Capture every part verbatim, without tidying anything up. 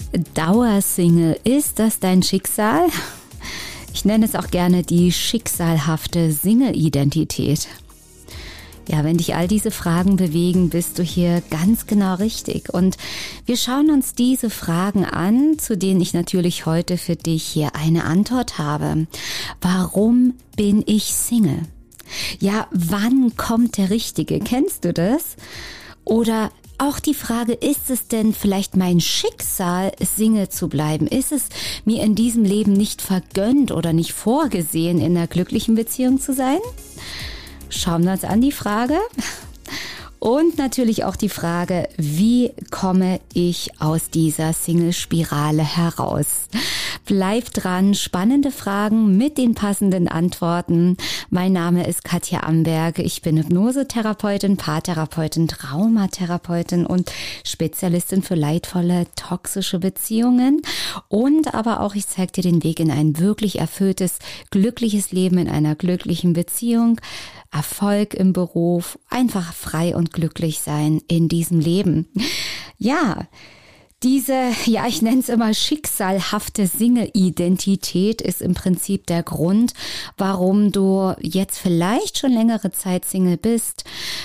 Dauersingle, ist das dein Schicksal? Ich nenne es auch gerne die schicksalhafte Single-Identität. Ja, wenn dich all diese Fragen bewegen, bist du hier ganz genau richtig. Und wir schauen uns diese Fragen an, zu denen ich natürlich heute für dich hier eine Antwort habe. Warum bin ich Single? Ja, wann kommt der Richtige? Kennst du das? Oder auch die Frage, ist es denn vielleicht mein Schicksal, Single zu bleiben? Ist es mir in diesem Leben nicht vergönnt oder nicht vorgesehen, in einer glücklichen Beziehung zu sein? Schauen wir uns an die Frage. Und natürlich auch die Frage, wie komme ich aus dieser Single-Spirale heraus? Bleib dran, spannende Fragen mit den passenden Antworten. Mein Name ist Katja Amberg. Ich bin Hypnosetherapeutin, Paartherapeutin, Traumatherapeutin und Spezialistin für leidvolle, toxische Beziehungen. Und aber auch, ich zeige dir den Weg in ein wirklich erfülltes, glückliches Leben in einer glücklichen Beziehung. Erfolg im Beruf, einfach frei und glücklich sein in diesem Leben. Ja, diese, ja, ich nenne es immer schicksalhafte Single-Identität ist im Prinzip der Grund, warum du jetzt vielleicht schon längere Zeit Single bist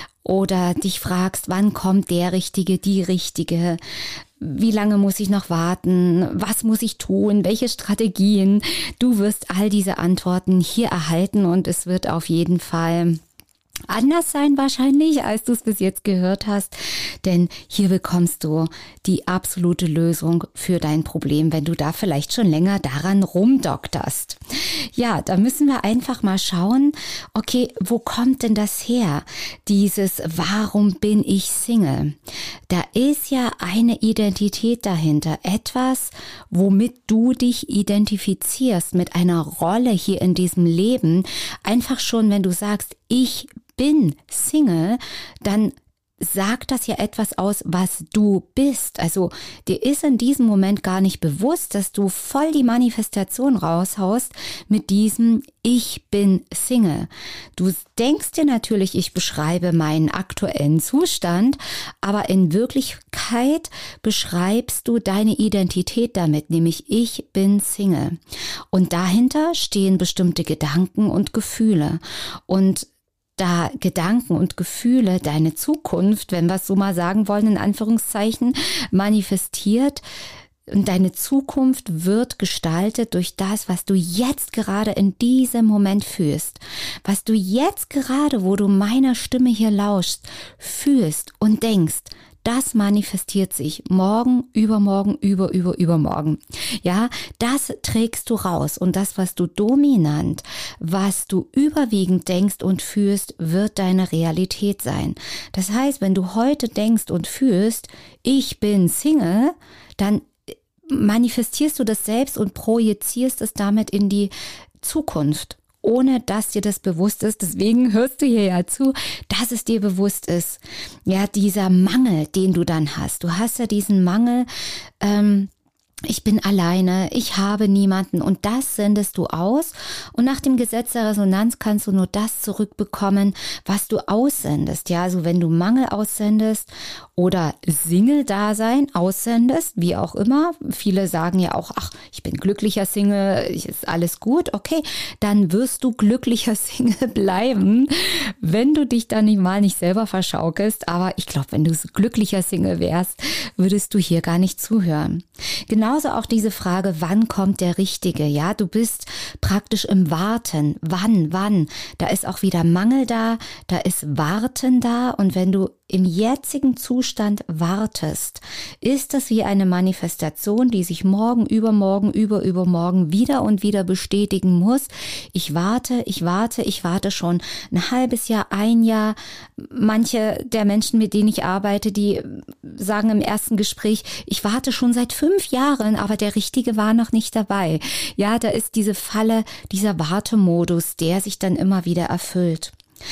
oder dich fragst, wann kommt der Richtige, die Richtige? Wie lange muss ich noch warten? Was muss ich tun? Welche Strategien? Du wirst all diese Antworten hier erhalten und es wird auf jeden Fall anders sein wahrscheinlich, als du es bis jetzt gehört hast, denn hier bekommst du die absolute Lösung für dein Problem, wenn du da vielleicht schon länger daran rumdokterst. Ja, da müssen wir einfach mal schauen, okay, wo kommt denn das her? Dieses Warum bin ich Single? Da ist ja eine Identität dahinter, etwas, womit du dich identifizierst, mit einer Rolle hier in diesem Leben. Einfach schon, wenn du sagst, ich bin Single, dann sagt das ja etwas aus, was du bist. Also dir ist in diesem Moment gar nicht bewusst, dass du voll die Manifestation raushaust mit diesem Ich bin Single. Du denkst dir natürlich, ich beschreibe meinen aktuellen Zustand, aber in Wirklichkeit beschreibst du deine Identität damit, nämlich ich bin Single. Und dahinter stehen bestimmte Gedanken und Gefühle. Und da Gedanken und Gefühle deine Zukunft, wenn wir es so mal sagen wollen, in Anführungszeichen, manifestiert, und deine Zukunft wird gestaltet durch das, was du jetzt gerade in diesem Moment fühlst. Was du jetzt gerade, wo du meiner Stimme hier lauschst, fühlst und denkst, das manifestiert sich morgen, übermorgen, über, über, übermorgen. Ja, das trägst du raus. Und das, was du dominant, was du überwiegend denkst und fühlst, wird deine Realität sein. Das heißt, wenn du heute denkst und fühlst, ich bin Single, dann manifestierst du das selbst und projizierst es damit in die Zukunft, ohne dass dir das bewusst ist. Deswegen hörst du hier ja zu, dass es dir bewusst ist. Ja, dieser Mangel, den du dann hast. Du hast ja diesen Mangel, ähm, ich bin alleine, ich habe niemanden und das sendest du aus und nach dem Gesetz der Resonanz kannst du nur das zurückbekommen, was du aussendest. Ja, also wenn du Mangel aussendest oder Single-Dasein aussendest, wie auch immer, viele sagen ja auch, ach, ich bin glücklicher Single, ist alles gut, okay, dann wirst du glücklicher Single bleiben, wenn du dich dann mal nicht selber verschaukelst, aber ich glaube, wenn du glücklicher Single wärst, würdest du hier gar nicht zuhören. Genauso auch diese Frage, wann kommt der Richtige? Ja, du bist praktisch im Warten. Wann, wann? Da ist auch wieder Mangel da, da ist Warten da und wenn du im jetzigen Zustand wartest, ist das wie eine Manifestation, die sich morgen, übermorgen, über, übermorgen wieder und wieder bestätigen muss. Ich warte, ich warte, ich warte schon ein halbes Jahr, ein Jahr. Manche der Menschen, mit denen ich arbeite, die sagen im ersten Gespräch, ich warte schon seit fünf Jahren, aber der Richtige war noch nicht dabei. Ja, da ist diese Falle, dieser Wartemodus, der sich dann immer wieder erfüllt.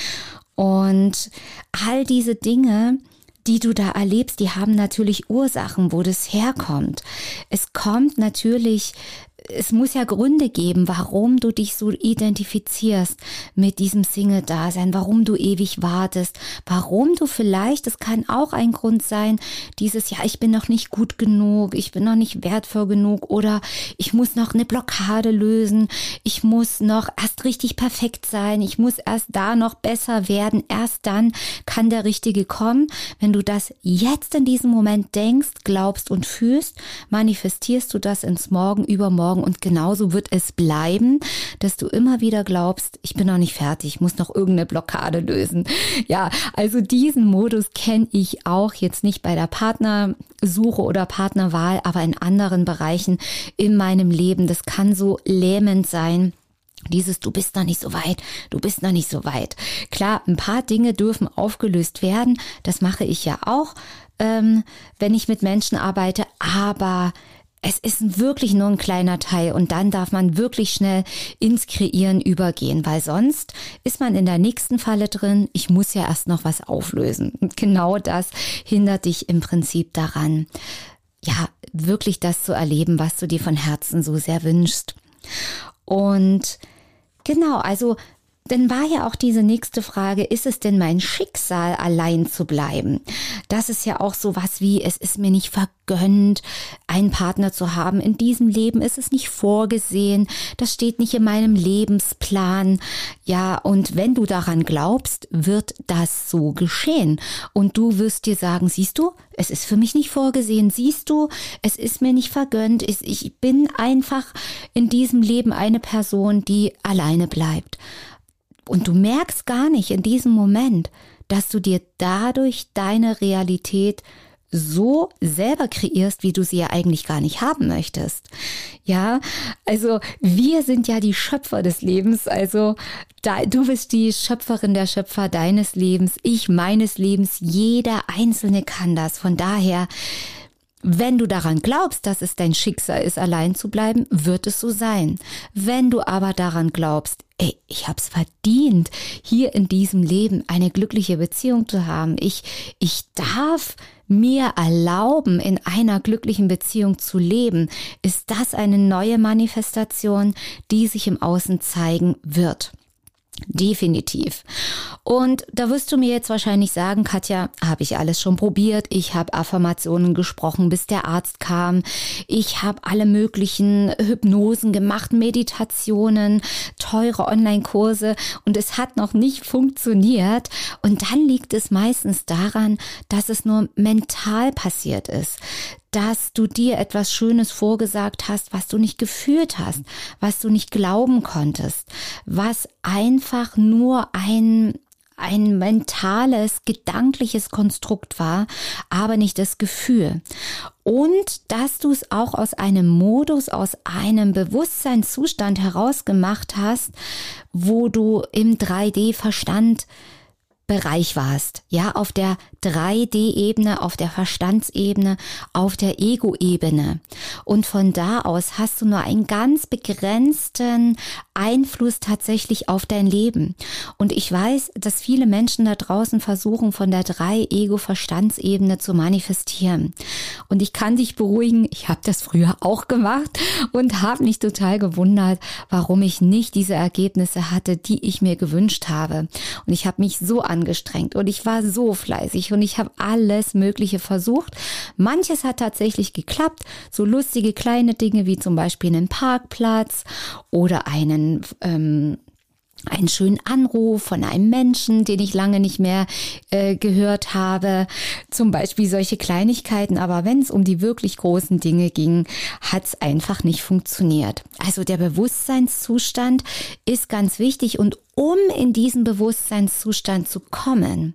Und all diese Dinge, die du da erlebst, die haben natürlich Ursachen, wo das herkommt. Es kommt natürlich es muss ja Gründe geben, warum du dich so identifizierst mit diesem Single-Dasein, warum du ewig wartest, warum du vielleicht, das kann auch ein Grund sein, dieses, ja, ich bin noch nicht gut genug, ich bin noch nicht wertvoll genug oder ich muss noch eine Blockade lösen, ich muss noch erst richtig perfekt sein, ich muss erst da noch besser werden, erst dann kann der Richtige kommen. Wenn du das jetzt in diesem Moment denkst, glaubst und fühlst, manifestierst du das ins Morgen, übermorgen und genauso wird es bleiben, dass du immer wieder glaubst, ich bin noch nicht fertig, ich muss noch irgendeine Blockade lösen. Ja, also diesen Modus kenne ich auch jetzt nicht bei der Partnersuche oder Partnerwahl, aber in anderen Bereichen in meinem Leben. Das kann so lähmend sein. Dieses, du bist noch nicht so weit, du bist noch nicht so weit. Klar, ein paar Dinge dürfen aufgelöst werden, das mache ich ja auch, ähm, wenn ich mit Menschen arbeite, aber es ist wirklich nur ein kleiner Teil und dann darf man wirklich schnell ins Kreieren übergehen, weil sonst ist man in der nächsten Falle drin, ich muss ja erst noch was auflösen. Und genau das hindert dich im Prinzip daran, ja, wirklich das zu erleben, was du dir von Herzen so sehr wünschst. Und genau, also dann war ja auch diese nächste Frage, ist es denn mein Schicksal, allein zu bleiben? Das ist ja auch so was wie, es ist mir nicht vergönnt, einen Partner zu haben. In diesem Leben ist es nicht vorgesehen, das steht nicht in meinem Lebensplan. Ja, und wenn du daran glaubst, wird das so geschehen. Und du wirst dir sagen, siehst du, es ist für mich nicht vorgesehen, siehst du, es ist mir nicht vergönnt, ich bin einfach in diesem Leben eine Person, die alleine bleibt. Und du merkst gar nicht in diesem Moment, dass du dir dadurch deine Realität so selber kreierst, wie du sie ja eigentlich gar nicht haben möchtest. Ja, also wir sind ja die Schöpfer des Lebens, also da, du bist die Schöpferin, der Schöpfer deines Lebens, ich meines Lebens, jeder Einzelne kann das. Von daher, wenn du daran glaubst, dass es dein Schicksal ist, allein zu bleiben, wird es so sein. Wenn du aber daran glaubst, ey, ich hab's verdient, hier in diesem Leben eine glückliche Beziehung zu haben, ich, ich darf mir erlauben, in einer glücklichen Beziehung zu leben, ist das eine neue Manifestation, die sich im Außen zeigen wird. Definitiv. Und da wirst du mir jetzt wahrscheinlich sagen, Katja, habe ich alles schon probiert. Ich habe Affirmationen gesprochen, bis der Arzt kam. Ich habe alle möglichen Hypnosen gemacht, Meditationen, teure Online-Kurse und es hat noch nicht funktioniert. Und dann liegt es meistens daran, dass es nur mental passiert ist, dass du dir etwas Schönes vorgesagt hast, was du nicht gefühlt hast, was du nicht glauben konntest, was einfach nur ein ein mentales, gedankliches Konstrukt war, aber nicht das Gefühl. Und dass du es auch aus einem Modus, aus einem Bewusstseinszustand herausgemacht hast, wo du im drei D-Verstand Bereich warst, ja, auf der drei D-Ebene, auf der Verstandsebene, auf der Ego-Ebene. Und von da aus hast du nur einen ganz begrenzten Einfluss tatsächlich auf dein Leben. Und ich weiß, dass viele Menschen da draußen versuchen, von der drei Ego-Verstandsebene zu manifestieren. Und ich kann dich beruhigen, ich habe das früher auch gemacht und habe mich total gewundert, warum ich nicht diese Ergebnisse hatte, die ich mir gewünscht habe. Und ich habe mich so angestrengt und ich war so fleißig und ich habe alles Mögliche versucht. Manches hat tatsächlich geklappt, so lustige kleine Dinge wie zum Beispiel einen Parkplatz oder einen ähm, einen schönen Anruf von einem Menschen, den ich lange nicht mehr äh, gehört habe. Zum Beispiel solche Kleinigkeiten. Aber wenn es um die wirklich großen Dinge ging, hat es einfach nicht funktioniert. Also der Bewusstseinszustand ist ganz wichtig. Und um in diesen Bewusstseinszustand zu kommen,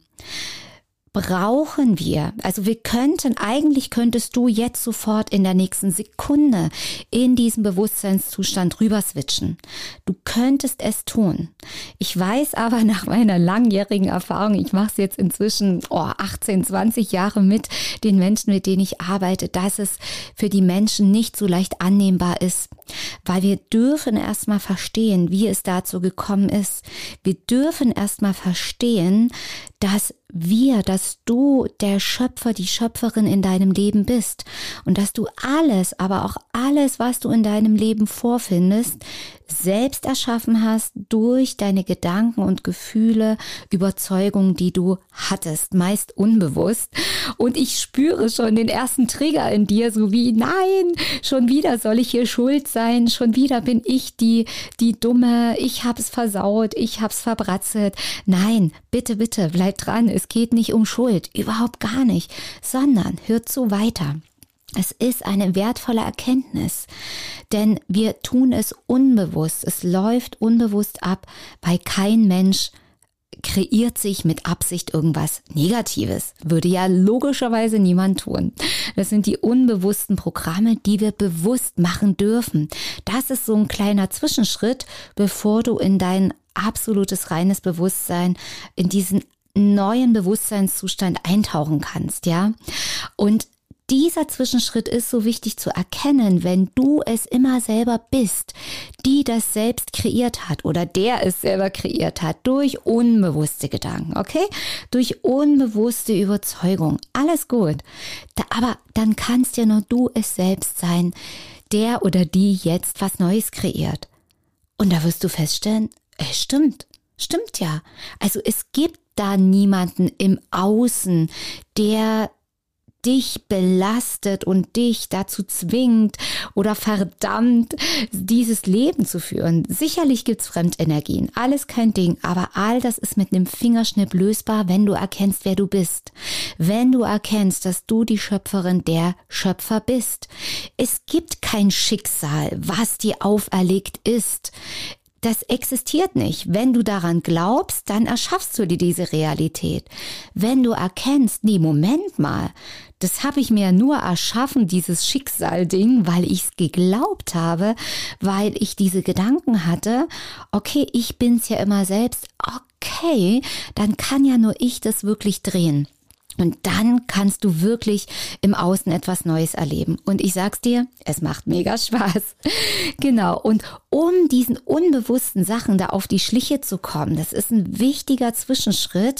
brauchen wir, also wir könnten, eigentlich könntest du jetzt sofort in der nächsten Sekunde in diesen Bewusstseinszustand rüber switchen. Du könntest es tun. Ich weiß aber nach meiner langjährigen Erfahrung, ich mache es jetzt inzwischen oh, achtzehn, zwanzig Jahre mit den Menschen, mit denen ich arbeite, dass es für die Menschen nicht so leicht annehmbar ist. Weil wir dürfen erstmal verstehen, wie es dazu gekommen ist. Wir dürfen erstmal verstehen, dass wir, dass du der Schöpfer, die Schöpferin in deinem Leben bist und dass du alles, aber auch alles, was du in deinem Leben vorfindest, selbst erschaffen hast durch deine Gedanken und Gefühle, Überzeugungen, die du hattest, meist unbewusst. Und ich spüre schon den ersten Trigger in dir, so wie, nein, schon wieder soll ich hier schuld sein, schon wieder bin ich die, die Dumme, ich hab's versaut, ich hab's verbratzelt. Nein, bitte, bitte, bleib dran, es geht nicht um Schuld, überhaupt gar nicht, sondern hör zu weiter. Es ist eine wertvolle Erkenntnis, denn wir tun es unbewusst, es läuft unbewusst ab, weil kein Mensch kreiert sich mit Absicht irgendwas Negatives. Würde ja logischerweise niemand tun. Das sind die unbewussten Programme, die wir bewusst machen dürfen. Das ist so ein kleiner Zwischenschritt, bevor du in dein absolutes reines Bewusstsein, in diesen neuen Bewusstseinszustand eintauchen kannst, ja. Und dieser Zwischenschritt ist so wichtig zu erkennen, wenn du es immer selber bist, die das selbst kreiert hat oder der es selber kreiert hat, durch unbewusste Gedanken, okay? Durch unbewusste Überzeugung. Alles gut. Da, aber dann kannst ja nur du es selbst sein, der oder die jetzt was Neues kreiert. Und da wirst du feststellen, es stimmt. Stimmt ja. Also es gibt da niemanden im Außen, der dich belastet und dich dazu zwingt oder verdammt, dieses Leben zu führen. Sicherlich gibt's Fremdenergien, alles kein Ding, aber all das ist mit einem Fingerschnipp lösbar, wenn du erkennst, wer du bist. Wenn du erkennst, dass du die Schöpferin der Schöpfer bist. Es gibt kein Schicksal, was dir auferlegt ist. Das existiert nicht. Wenn du daran glaubst, dann erschaffst du dir diese Realität. Wenn du erkennst, nee, Moment mal, das habe ich mir nur erschaffen, dieses Schicksal-Ding, weil ich es geglaubt habe, weil ich diese Gedanken hatte, okay, ich bin's ja immer selbst, okay, dann kann ja nur ich das wirklich drehen. Und dann kannst du wirklich im Außen etwas Neues erleben. Und ich sag's dir, es macht mega Spaß. Genau. Und um diesen unbewussten Sachen da auf die Schliche zu kommen, das ist ein wichtiger Zwischenschritt.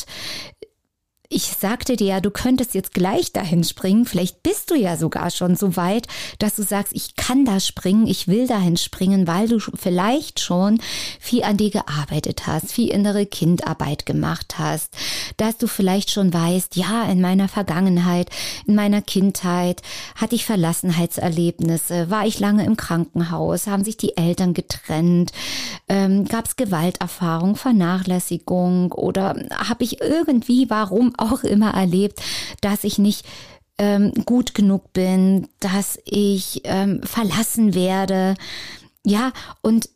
Ich sagte dir ja, du könntest jetzt gleich dahin springen. Vielleicht bist du ja sogar schon so weit, dass du sagst, ich kann da springen, ich will dahin springen, weil du vielleicht schon viel an dir gearbeitet hast, viel innere Kindarbeit gemacht hast, dass du vielleicht schon weißt, ja, in meiner Vergangenheit, in meiner Kindheit hatte ich Verlassenheitserlebnisse, war ich lange im Krankenhaus, haben sich die Eltern getrennt, ähm, gab es Gewalterfahrung, Vernachlässigung oder habe ich irgendwie, warum auch immer erlebt, dass ich nicht ähm, gut genug bin, dass ich ähm, verlassen werde. Ja, und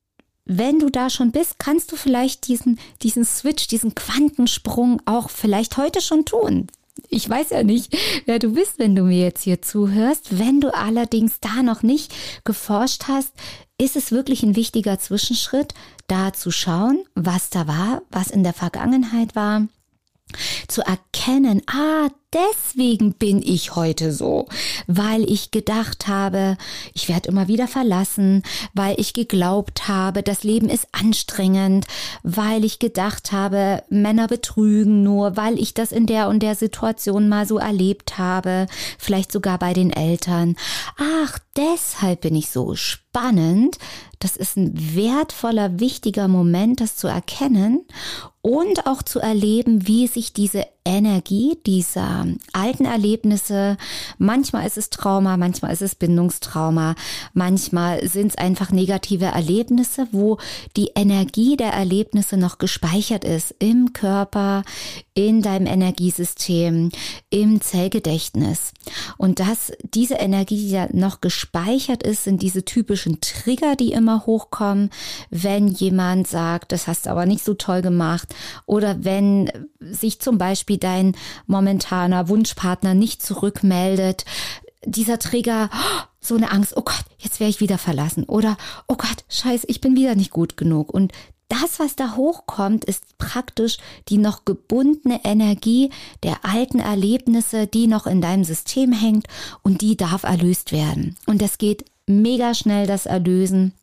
wenn du da schon bist, kannst du vielleicht diesen, diesen Switch, diesen Quantensprung auch vielleicht heute schon tun. Ich weiß ja nicht, wer du bist, wenn du mir jetzt hier zuhörst. Wenn du allerdings da noch nicht geforscht hast, ist es wirklich ein wichtiger Zwischenschritt, da zu schauen, was da war, was in der Vergangenheit war. Zu erkennen, ah, deswegen bin ich heute so, weil ich gedacht habe, ich werde immer wieder verlassen, weil ich geglaubt habe, das Leben ist anstrengend, weil ich gedacht habe, Männer betrügen nur, weil ich das in der und der Situation mal so erlebt habe, vielleicht sogar bei den Eltern. Ach, deshalb bin ich so spannend. Das ist ein wertvoller, wichtiger Moment, das zu erkennen und auch zu erleben, wie sich diese Energie dieser alten Erlebnisse, manchmal ist es Trauma, manchmal ist es Bindungstrauma, manchmal sind es einfach negative Erlebnisse, wo die Energie der Erlebnisse noch gespeichert ist im Körper, in deinem Energiesystem, im Zellgedächtnis. Und dass diese Energie, die da noch gespeichert ist, sind diese typischen Trigger, die immer hochkommen, wenn jemand sagt, das hast du aber nicht so toll gemacht, oder wenn sich zum Beispiel dein momentaner Wunschpartner nicht zurückmeldet, dieser Trigger, so eine Angst, oh Gott, jetzt werde ich wieder verlassen, oder oh Gott, scheiße, ich bin wieder nicht gut genug. Und das, was da hochkommt, ist praktisch die noch gebundene Energie der alten Erlebnisse, die noch in deinem System hängt, und die darf erlöst werden. Und das geht mega schnell, das Erlösen.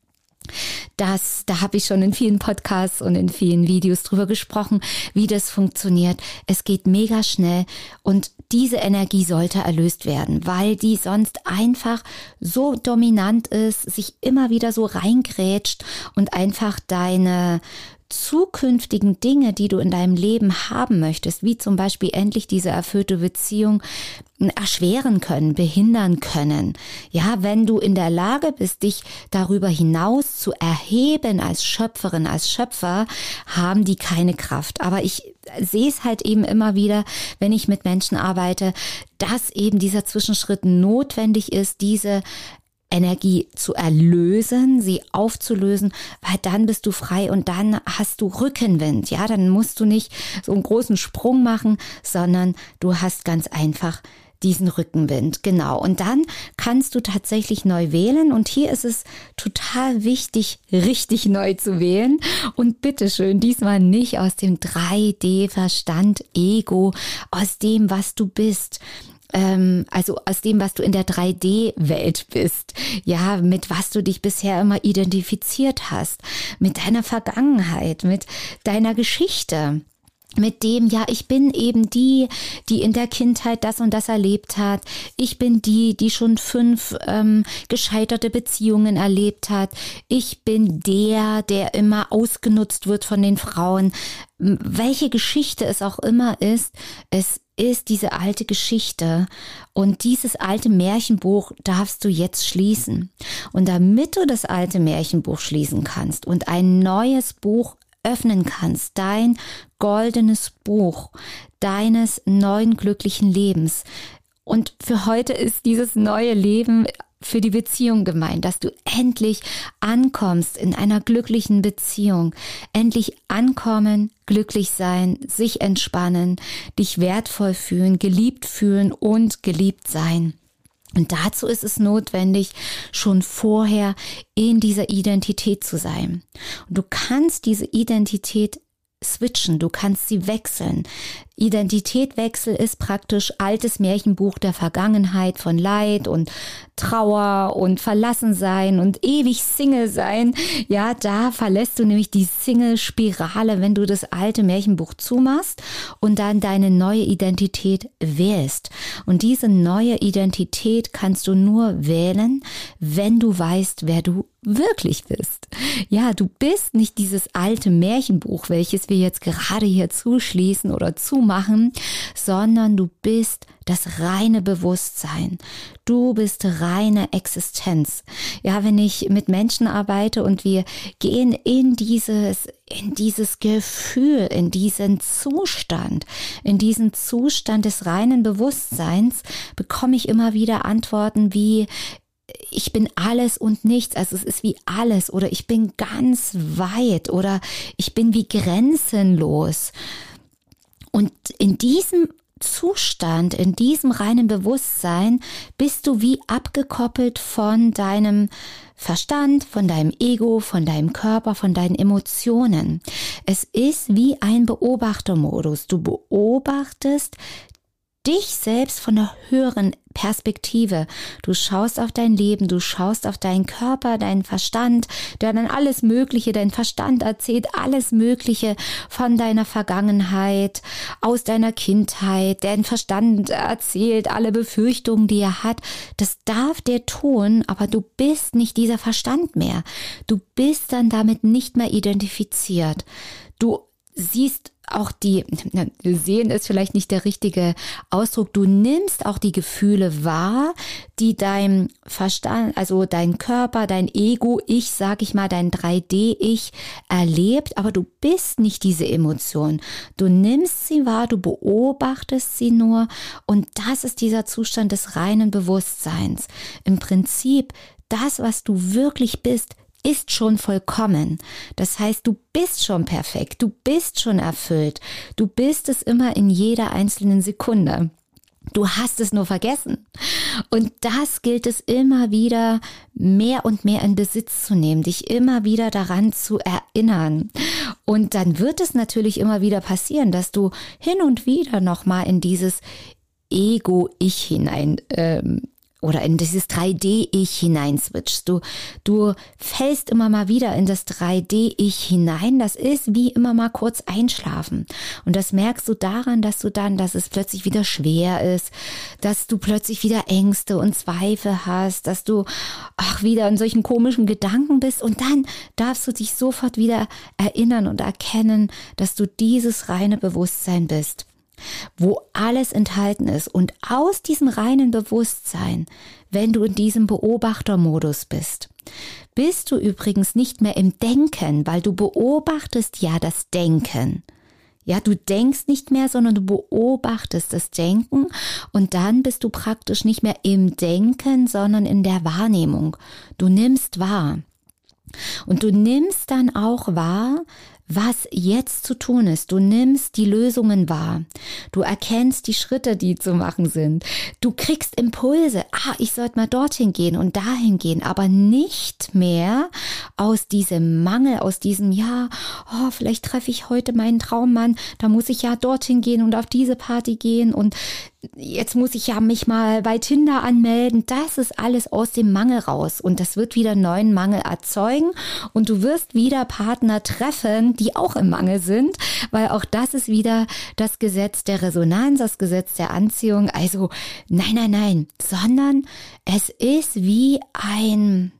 Das, da habe ich schon in vielen Podcasts und in vielen Videos drüber gesprochen, wie das funktioniert. Es geht mega schnell und diese Energie sollte erlöst werden, weil die sonst einfach so dominant ist, sich immer wieder so reingrätscht und einfach deine zukünftigen Dinge, die du in deinem Leben haben möchtest, wie zum Beispiel endlich diese erfüllte Beziehung, erschweren können, behindern können. Ja, wenn du in der Lage bist, dich darüber hinaus zu erheben als Schöpferin, als Schöpfer, haben die keine Kraft. Aber ich sehe es halt eben immer wieder, wenn ich mit Menschen arbeite, dass eben dieser Zwischenschritt notwendig ist, diese Energie zu erlösen, sie aufzulösen, weil dann bist du frei und dann hast du Rückenwind. Ja, dann musst du nicht so einen großen Sprung machen, sondern du hast ganz einfach diesen Rückenwind, genau. Und dann kannst du tatsächlich neu wählen und hier ist es total wichtig, richtig neu zu wählen und bitteschön, diesmal nicht aus dem drei D Verstand, Ego, aus dem, was du bist. Also aus dem, was du in der drei D Welt bist, ja, mit was du dich bisher immer identifiziert hast, mit deiner Vergangenheit, mit deiner Geschichte. Mit dem, ja, ich bin eben die, die in der Kindheit das und das erlebt hat. Ich bin die, die schon fünf ähm, gescheiterte Beziehungen erlebt hat. Ich bin der, der immer ausgenutzt wird von den Frauen. Welche Geschichte es auch immer ist, es ist diese alte Geschichte und dieses alte Märchenbuch darfst du jetzt schließen. Und damit du das alte Märchenbuch schließen kannst und ein neues Buch öffnen kannst, dein goldenes Buch deines neuen glücklichen Lebens. Und für heute ist dieses neue Leben für die Beziehung gemeint, dass du endlich ankommst in einer glücklichen Beziehung, endlich ankommen, glücklich sein, sich entspannen, dich wertvoll fühlen, geliebt fühlen und geliebt sein. Und dazu ist es notwendig, schon vorher in dieser Identität zu sein. Und du kannst diese Identität switchen, du kannst sie wechseln. Identitätwechsel ist praktisch altes Märchenbuch der Vergangenheit von Leid und Trauer und Verlassensein und ewig Single sein. Ja, da verlässt du nämlich die Single-Spirale, wenn du das alte Märchenbuch zumachst und dann deine neue Identität wählst. Und diese neue Identität kannst du nur wählen, wenn du weißt, wer du wirklich bist. Ja, du bist nicht dieses alte Märchenbuch, welches wir jetzt gerade hier zuschließen oder zumachen, sondern du bist das reine Bewusstsein. Du bist reine Existenz. Ja, wenn ich mit Menschen arbeite und wir gehen in dieses, in dieses Gefühl, in diesen Zustand, in diesen Zustand des reinen Bewusstseins, bekomme ich immer wieder Antworten wie: Ich bin alles und nichts, also es ist wie alles, oder ich bin ganz weit, oder ich bin wie grenzenlos. Und in diesem Zustand, in diesem reinen Bewusstsein bist du wie abgekoppelt von deinem Verstand, von deinem Ego, von deinem Körper, von deinen Emotionen. Es ist wie ein Beobachtermodus. Du beobachtest dich selbst von einer höheren Perspektive. Du schaust auf dein Leben, du schaust auf deinen Körper, deinen Verstand, der dann alles Mögliche, dein Verstand erzählt alles Mögliche von deiner Vergangenheit, aus deiner Kindheit. Dein Verstand erzählt alle Befürchtungen, die er hat. Das darf der tun, aber du bist nicht dieser Verstand mehr. Du bist dann damit nicht mehr identifiziert. Du siehst auch die, sehen ist vielleicht nicht der richtige Ausdruck, du nimmst auch die Gefühle wahr, die dein Verstand, also dein Körper, dein Ego, ich, sag ich mal, dein drei D Ich erlebt, aber du bist nicht diese Emotion. Du nimmst sie wahr, du beobachtest sie nur und das ist dieser Zustand des reinen Bewusstseins. Im Prinzip, das, was du wirklich bist, ist schon vollkommen. Das heißt, du bist schon perfekt, du bist schon erfüllt, du bist es immer in jeder einzelnen Sekunde. Du hast es nur vergessen. Und das gilt es immer wieder mehr und mehr in Besitz zu nehmen, dich immer wieder daran zu erinnern. Und dann wird es natürlich immer wieder passieren, dass du hin und wieder nochmal in dieses Ego-Ich hinein ähm, oder in dieses drei D-Ich hinein switchst. Du, du fällst immer mal wieder in das drei D-Ich hinein. Das ist wie immer mal kurz einschlafen. Und das merkst du daran, dass du dann, dass es plötzlich wieder schwer ist, dass du plötzlich wieder Ängste und Zweifel hast, dass du ach, wieder in solchen komischen Gedanken bist. Und dann darfst du dich sofort wieder erinnern und erkennen, dass du dieses reine Bewusstsein bist, wo alles enthalten ist. Und aus diesem reinen Bewusstsein, wenn du in diesem Beobachtermodus bist, bist du übrigens nicht mehr im Denken, weil du beobachtest ja das Denken. Ja, du denkst nicht mehr, sondern du beobachtest das Denken und dann bist du praktisch nicht mehr im Denken, sondern in der Wahrnehmung. Du nimmst wahr. Und du nimmst dann auch wahr, was jetzt zu tun ist. Du nimmst die Lösungen wahr. Du erkennst die Schritte, die zu machen sind. Du kriegst Impulse. Ah, ich sollte mal dorthin gehen und dahin gehen, aber nicht mehr aus diesem Mangel, aus diesem, ja, oh, vielleicht treffe ich heute meinen Traummann, da muss ich ja dorthin gehen und auf diese Party gehen und jetzt muss ich ja mich mal bei Tinder anmelden. Das ist alles aus dem Mangel raus und das wird wieder neuen Mangel erzeugen und du wirst wieder Partner treffen, die auch im Mangel sind, weil auch das ist wieder das Gesetz der Resonanz, das Gesetz der Anziehung. Also nein, nein, nein, sondern es ist wie ein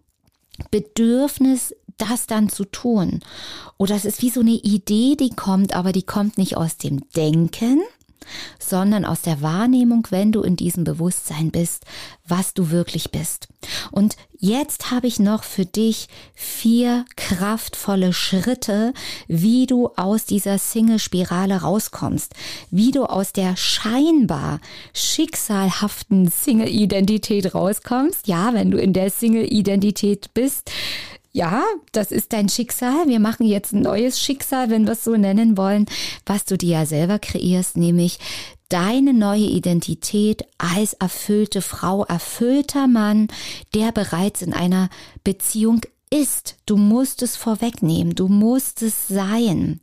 Bedürfnis, das dann zu tun. Oder es ist wie so eine Idee, die kommt, aber die kommt nicht aus dem Denken, sondern aus der Wahrnehmung, wenn du in diesem Bewusstsein bist, was du wirklich bist. Und jetzt habe ich noch für dich vier kraftvolle Schritte, wie du aus dieser Single-Spirale rauskommst, wie du aus der scheinbar schicksalhaften Single-Identität rauskommst. Ja, wenn du in der Single-Identität bist, ja, das ist dein Schicksal. Wir machen jetzt ein neues Schicksal, wenn wir es so nennen wollen, was du dir ja selber kreierst, nämlich deine neue Identität als erfüllte Frau, erfüllter Mann, der bereits in einer Beziehung ist. Du musst es vorwegnehmen, du musst es sein.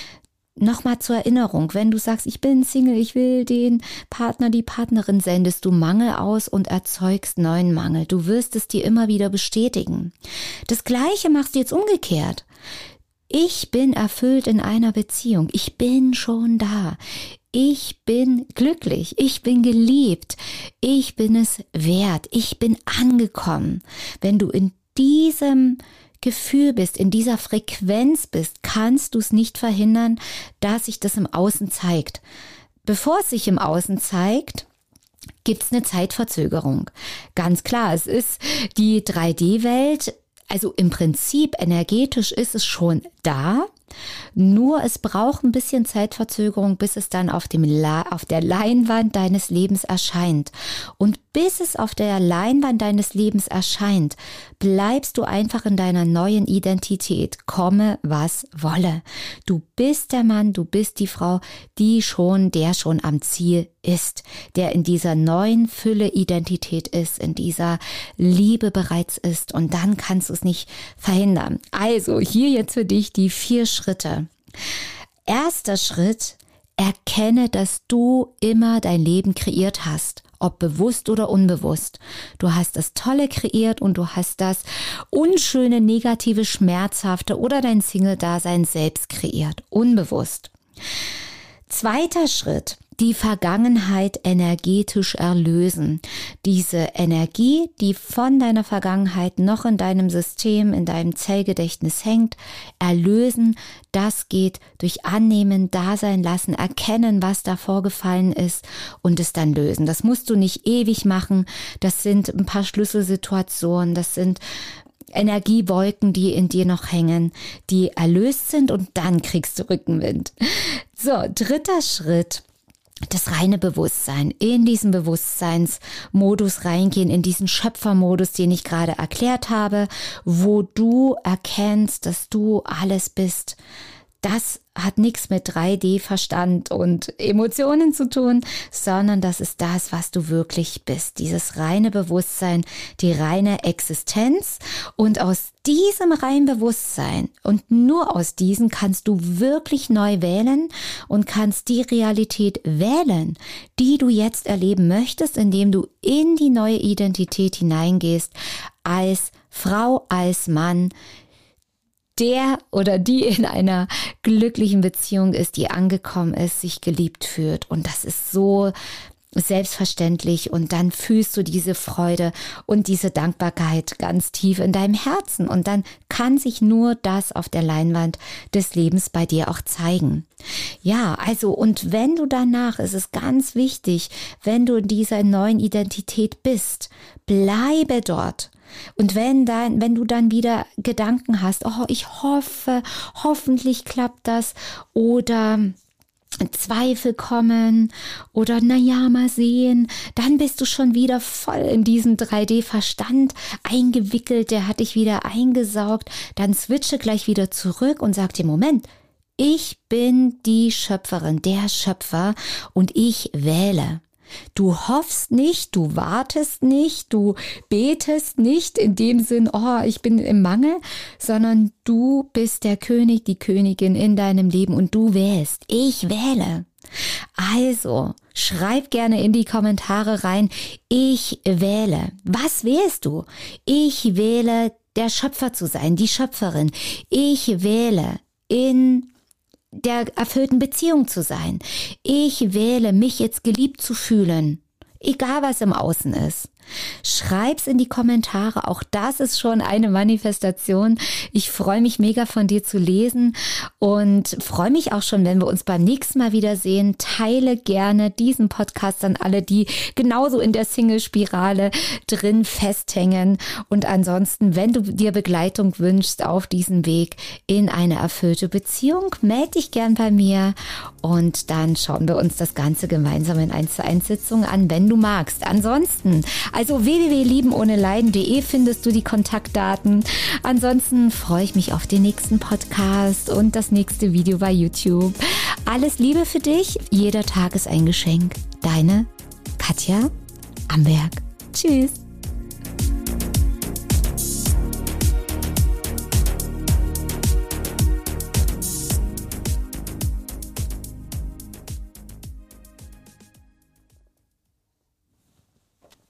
Nochmal zur Erinnerung, wenn du sagst, ich bin Single, ich will den Partner, die Partnerin, sendest du Mangel aus und erzeugst neuen Mangel. Du wirst es dir immer wieder bestätigen. Das Gleiche machst du jetzt umgekehrt. Ich bin erfüllt in einer Beziehung. Ich bin schon da. Ich bin glücklich. Ich bin geliebt. Ich bin es wert. Ich bin angekommen. Wenn du in diesem Gefühl bist, in dieser Frequenz bist, kannst du es nicht verhindern, dass sich das im Außen zeigt. Bevor es sich im Außen zeigt, gibt es eine Zeitverzögerung. Ganz klar, es ist die drei D-Welt, also im Prinzip energetisch ist es schon da, nur es braucht ein bisschen Zeitverzögerung, bis es dann auf dem La- auf der Leinwand deines Lebens erscheint. Und bis es auf der Leinwand deines Lebens erscheint, bleibst du einfach in deiner neuen Identität, komme was wolle. Du bist der Mann, du bist die Frau, die schon, der schon am Ziel ist, der in dieser neuen Fülle Identität ist, in dieser Liebe bereits ist und dann kannst du es nicht verhindern. Also hier jetzt für dich die vier Schritte. Erster Schritt, erkenne, dass du immer dein Leben kreiert hast, ob bewusst oder unbewusst. Du hast das Tolle kreiert und du hast das unschöne, negative, schmerzhafte oder dein Single-Dasein selbst kreiert, unbewusst. Zweiter Schritt, die Vergangenheit energetisch erlösen. Diese Energie, die von deiner Vergangenheit noch in deinem System, in deinem Zellgedächtnis hängt, erlösen, das geht durch Annehmen, Dasein lassen, erkennen, was da vorgefallen ist und es dann lösen. Das musst du nicht ewig machen. Das sind ein paar Schlüsselsituationen, das sind Energiewolken, die in dir noch hängen, die erlöst sind und dann kriegst du Rückenwind. So, dritter Schritt, das reine Bewusstsein, in diesen Bewusstseinsmodus reingehen, in diesen Schöpfermodus, den ich gerade erklärt habe, wo du erkennst, dass du alles bist. das hat nichts mit drei D-Verstand und Emotionen zu tun, sondern das ist das, was du wirklich bist. Dieses reine Bewusstsein, die reine Existenz. Und aus diesem reinen Bewusstsein und nur aus diesem kannst du wirklich neu wählen und kannst die Realität wählen, die du jetzt erleben möchtest, indem du in die neue Identität hineingehst, als Frau, als Mann, der oder die in einer glücklichen Beziehung ist, die angekommen ist, sich geliebt fühlt. Und das ist so selbstverständlich. Und dann fühlst du diese Freude und diese Dankbarkeit ganz tief in deinem Herzen. Und dann kann sich nur das auf der Leinwand des Lebens bei dir auch zeigen. Ja, also und wenn du danach, es ist ganz wichtig, wenn du in dieser neuen Identität bist, bleibe dort. Und wenn dann, wenn du dann wieder Gedanken hast, oh, ich hoffe, hoffentlich klappt das, oder Zweifel kommen oder naja, mal sehen, dann bist du schon wieder voll in diesen drei D-Verstand eingewickelt, der hat dich wieder eingesaugt, dann switche gleich wieder zurück und sag dir, Moment, ich bin die Schöpferin, der Schöpfer und ich wähle. Du hoffst nicht, du wartest nicht, du betest nicht in dem Sinn, oh, ich bin im Mangel, sondern du bist der König, die Königin in deinem Leben und du wählst. Ich wähle. Also, schreib gerne in die Kommentare rein, ich wähle. Was wählst du? Ich wähle, der Schöpfer zu sein, die Schöpferin. Ich wähle in der erfüllten Beziehung zu sein. Ich wähle, mich jetzt geliebt zu fühlen, egal was im Außen ist. Schreib's in die Kommentare, auch das ist schon eine Manifestation. Ich freue mich mega von dir zu lesen und freue mich auch schon, wenn wir uns beim nächsten Mal wiedersehen. Teile gerne diesen Podcast an alle, die genauso in der Single-Spirale drin festhängen. Und ansonsten, wenn du dir Begleitung wünschst auf diesem Weg in eine erfüllte Beziehung, melde dich gern bei mir und dann schauen wir uns das Ganze gemeinsam in eins zu eins Sitzungen an, wenn du magst. Ansonsten, also w w w punkt lieben ohne leiden punkt de findest du die Kontaktdaten. Ansonsten freue ich mich auf den nächsten Podcast und das nächste Video bei YouTube. Alles Liebe für dich. Jeder Tag ist ein Geschenk. Deine Katja Amberg. Tschüss.